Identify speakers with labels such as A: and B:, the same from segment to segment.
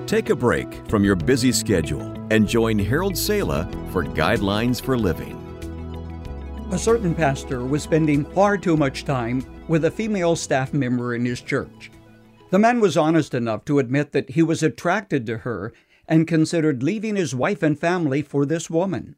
A: Take a break from your busy schedule and join Harold Sala for Guidelines for Living.
B: A certain pastor was spending far too much time with a female staff member in his church. The man was honest enough to admit that he was attracted to her and considered leaving his wife and family for this woman.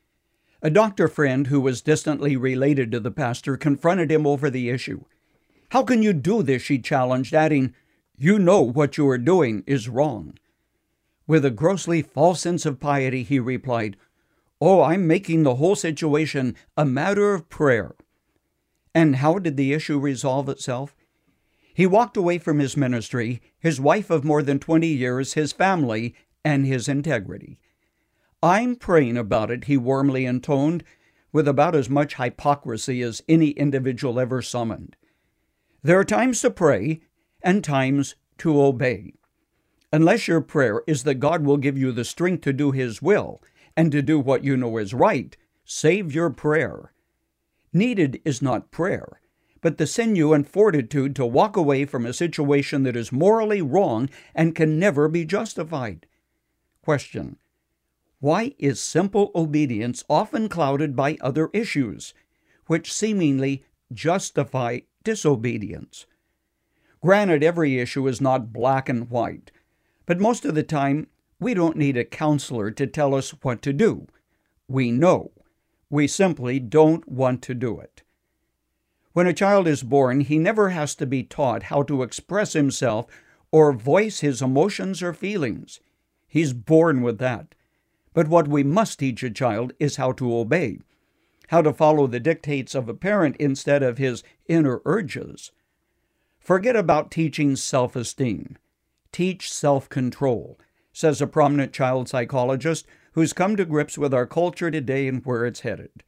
B: A doctor friend who was distantly related to the pastor confronted him over the issue. "How can you do this?" she challenged, adding, "You know what you are doing is wrong." With a grossly false sense of piety, he replied, "Oh, I'm making the whole situation a matter of prayer." And how did the issue resolve itself? He walked away from his ministry, his wife of more than 20 years, his family, and his integrity. "I'm praying about it," he warmly intoned, with about as much hypocrisy as any individual ever summoned. There are times to pray and times to obey. Unless your prayer is that God will give you the strength to do His will and to do what you know is right, save your prayer. Needed is not prayer, but the sinew and fortitude to walk away from a situation that is morally wrong and can never be justified. Question: why is simple obedience often clouded by other issues, which seemingly justify disobedience? Granted, every issue is not black and white, but most of the time, we don't need a counselor to tell us what to do. We know. We simply don't want to do it. When a child is born, he never has to be taught how to express himself or voice his emotions or feelings. He's born with that. But what we must teach a child is how to obey, how to follow the dictates of a parent instead of his inner urges. Forget about teaching self-esteem. Teach self-control, says a prominent child psychologist who's come to grips with our culture today and where it's headed.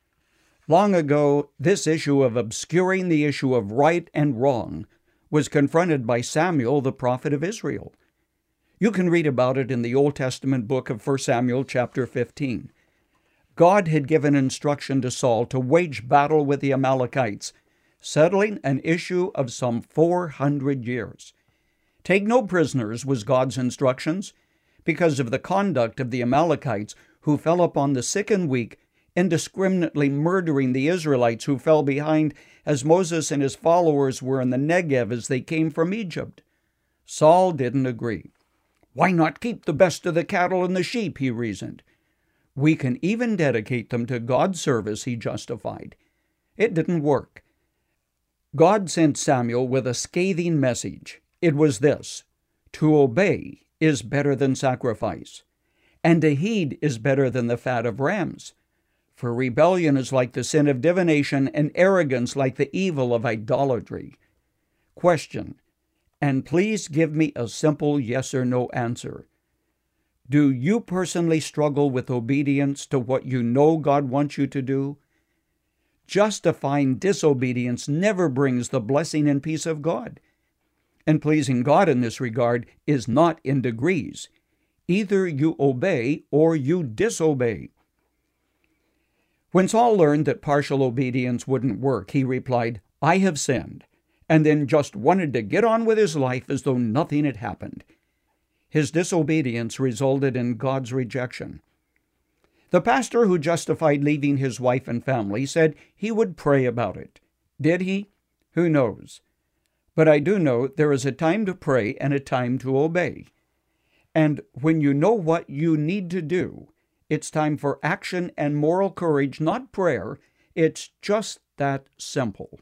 B: Long ago, this issue of obscuring the issue of right and wrong was confronted by Samuel, the prophet of Israel. You can read about it in the Old Testament book of 1 Samuel chapter 15. God had given instruction to Saul to wage battle with the Amalekites, settling an issue of some 400 years. Take no prisoners was God's instructions, because of the conduct of the Amalekites who fell upon the sick and weak, indiscriminately murdering the Israelites who fell behind as Moses and his followers were in the Negev as they came from Egypt. Saul didn't agree. "Why not keep the best of the cattle and the sheep?" he reasoned. "We can even dedicate them to God's service," he justified. It didn't work. God sent Samuel with a scathing message. It was this: to obey is better than sacrifice, and to heed is better than the fat of rams. For rebellion is like the sin of divination, and arrogance like the evil of idolatry. Question, and please give me a simple yes or no answer. Do you personally struggle with obedience to what you know God wants you to do? Justifying disobedience never brings the blessing and peace of God. And pleasing God in this regard is not in degrees. Either you obey or you disobey. When Saul learned that partial obedience wouldn't work, he replied, "I have sinned," and then just wanted to get on with his life as though nothing had happened. His disobedience resulted in God's rejection. The pastor who justified leaving his wife and family said he would pray about it. Did he? Who knows? But I do know there is a time to pray and a time to obey. And when you know what you need to do, it's time for action and moral courage, not prayer. It's just that simple.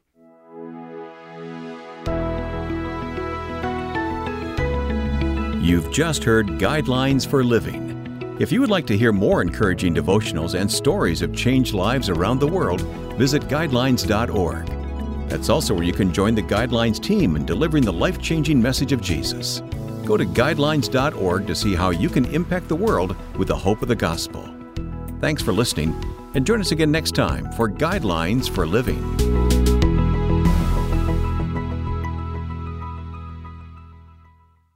A: You've just heard Guidelines for Living. If you would like to hear more encouraging devotionals and stories of changed lives around the world, visit guidelines.org. That's also where you can join the Guidelines team in delivering the life-changing message of Jesus. Go to guidelines.org to see how you can impact the world with the hope of the gospel. Thanks for listening, and join us again next time for Guidelines for Living.